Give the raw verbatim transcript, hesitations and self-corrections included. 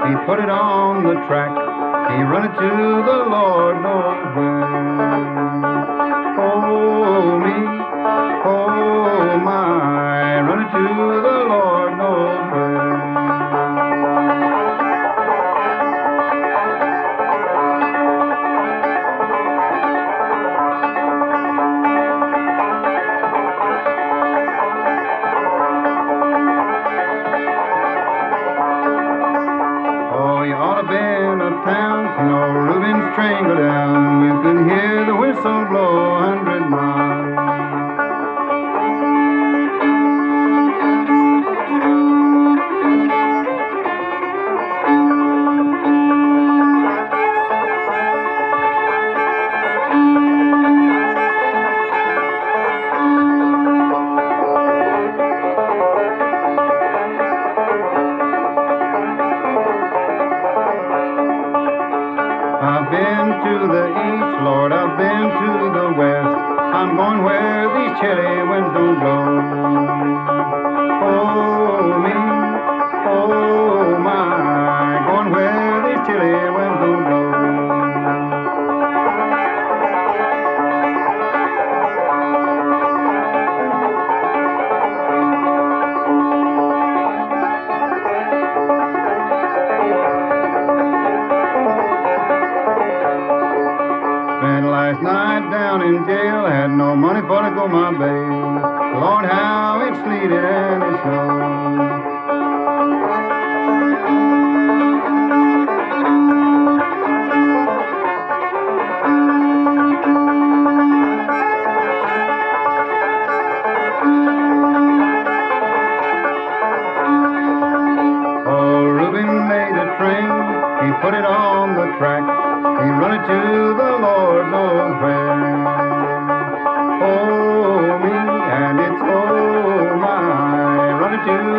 he put it on the track. He run it to the Lord knows where. Oh me, oh my, run it to the Lord knows where. Oh, you ought to been uptown, you know Reuben's train go down. You can hear the whistle blow a hundred miles. I've been to the east, Lord, I've been to the west. I'm going where these chilly winds don't blow. Oh me, oh my, going where these chilly winds don't blow. Spent last night down in jail, had no money for to go my bail. Lord, how it sleeted and it snowed. Oh, Reuben made a train, he put it on the track. He run it to the Lord knows where. Oh me, and it's oh my, run it to